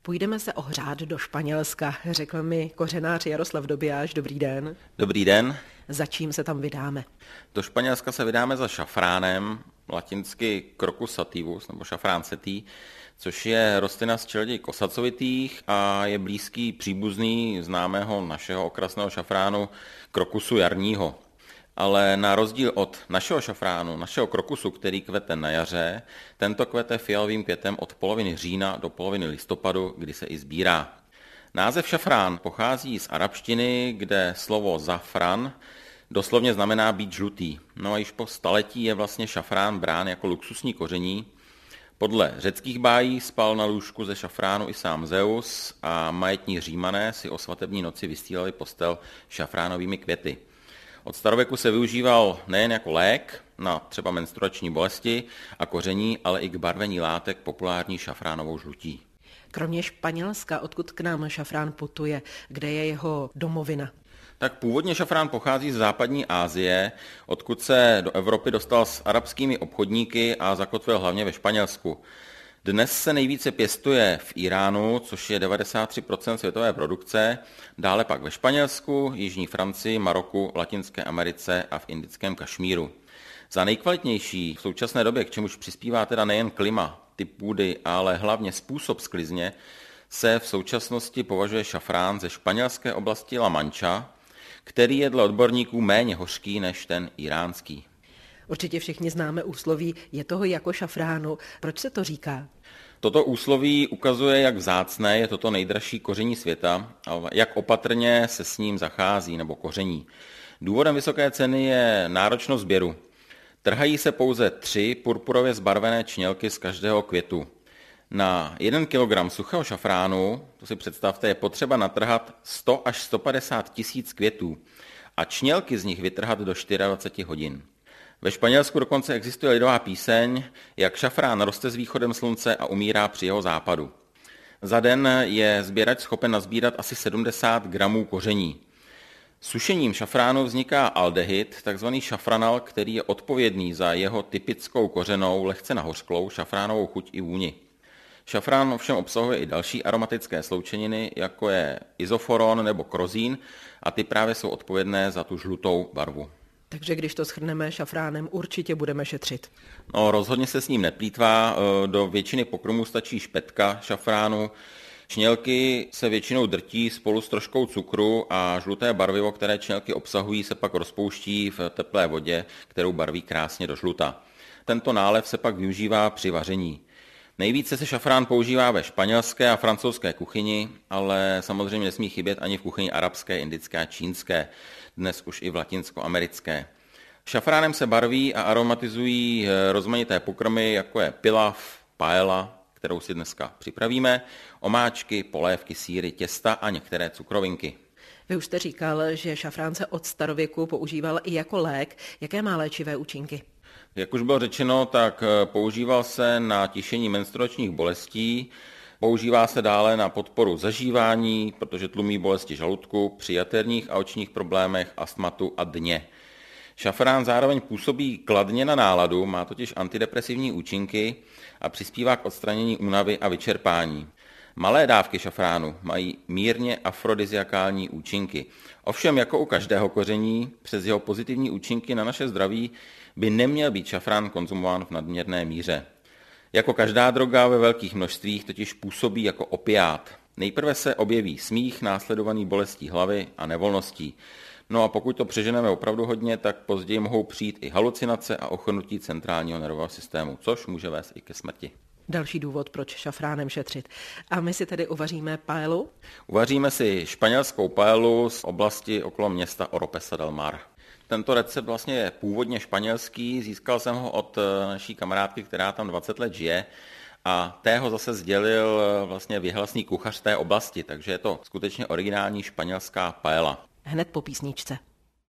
Půjdeme se ohřát do Španělska, řekl mi kořenář Jaroslav Dobijáš. Dobrý den. Dobrý den. Za čím se tam vydáme? Do Španělska se vydáme za šafránem, latinsky Crocus sativus nebo šafrán setý, což je rostlina z čeledí kosacovitých a je blízký příbuzný známého našeho okrasného šafránu krokusu jarního. Ale na rozdíl od našeho šafránu, našeho krokusu, který kvete na jaře, tento kvete fialovým květem od poloviny října do poloviny listopadu, kdy se i sbírá. Název šafrán pochází z arabštiny, kde slovo zafran doslovně znamená být žlutý. No a již po staletí je vlastně šafrán brán jako luxusní koření. Podle řeckých bájí spal na lůžku ze šafránu i sám Zeus a majetní Římané si o svatební noci vystýleli postel šafránovými květy. Od starověku se využíval nejen jako lék na třeba menstruační bolesti a koření, ale i k barvení látek populární šafránovou žlutí. Kromě Španělska, odkud k nám šafrán putuje, kde je jeho domovina? Tak původně šafrán pochází z západní Asie, odkud se do Evropy dostal s arabskými obchodníky a zakotvil hlavně ve Španělsku. Dnes se nejvíce pěstuje v Iránu, což je 93% světové produkce, dále pak ve Španělsku, jižní Francii, Maroku, Latinské Americe a v indickém Kašmíru. Za nejkvalitnější v současné době, k čemuž přispívá teda nejen klima, typ půdy, ale hlavně způsob sklizně, se v současnosti považuje šafrán ze španělské oblasti La Mancha, který je dle odborníků méně hořký než ten iránský. Určitě všichni známe úsloví, je toho jako šafránu. Proč se to říká? Toto úsloví ukazuje, jak vzácné je toto nejdražší koření světa a jak opatrně se s ním zachází nebo koření. Důvodem vysoké ceny je náročnost sběru. Trhají se pouze 3 purpurově zbarvené čnělky z každého květu. Na 1 kg suchého šafránu, to si představte, je potřeba natrhat 100 až 150 tisíc květů a čnělky z nich vytrhat do 24 hodin. Ve Španělsku dokonce existuje lidová píseň, jak šafrán roste s východem slunce a umírá při jeho západu. Za den je sběrač schopen nazbírat asi 70 gramů koření. Sušením šafránu vzniká aldehyd, takzvaný šafranal, který je odpovědný za jeho typickou kořenou, lehce nahořklou šafránovou chuť i vůni. Šafrán ovšem obsahuje i další aromatické sloučeniny, jako je izoforon nebo krozín, a ty právě jsou odpovědné za tu žlutou barvu. Takže když to shrneme šafránem, určitě budeme šetřit. No, rozhodně se s ním neplýtvá, do většiny pokrmů stačí špetka šafránu. Čnělky se většinou drtí spolu s troškou cukru a žluté barvivo, které čnělky obsahují, se pak rozpouští v teplé vodě, kterou barví krásně do žluta. Tento nálev se pak využívá při vaření. Nejvíce se šafrán používá ve španělské a francouzské kuchyni, ale samozřejmě nesmí chybět ani v kuchyni arabské, indické a čínské, dnes už i v latinskoamerické. Šafránem se barví a aromatizují rozmanité pokrmy, jako je pilav, paella, kterou si dneska připravíme, omáčky, polévky, sýry, těsta a některé cukrovinky. Vy už jste říkal, že šafrán se od starověku používal i jako lék. Jaké má léčivé účinky? Jak už bylo řečeno, tak používal se na tišení menstruačních bolestí, používá se dále na podporu zažívání, protože tlumí bolesti žaludku, při jaterních a očních problémech, astmatu a dně. Šafrán zároveň působí kladně na náladu, má totiž antidepresivní účinky a přispívá k odstranění únavy a vyčerpání. Malé dávky šafránu mají mírně afrodiziakální účinky. Ovšem, jako u každého koření, přes jeho pozitivní účinky na naše zdraví by neměl být šafrán konzumován v nadměrné míře. Jako každá droga ve velkých množstvích totiž působí jako opiát. Nejprve se objeví smích, následovaný bolestí hlavy a nevolností. No a pokud to přeženeme opravdu hodně, tak později mohou přijít i halucinace a ochrnutí centrálního nervového systému, což může vést i ke smrti. Další důvod, proč šafránem šetřit. A my si tedy uvaříme paelu? Uvaříme si španělskou paelu z oblasti okolo města Oropesa del Mar. Tento recept vlastně je původně španělský, získal jsem ho od naší kamarádky, která tam 20 let žije, a té ho zase sdělil vlastně věhlasný kuchař té oblasti, takže je to skutečně originální španělská paella. Hned po písničce.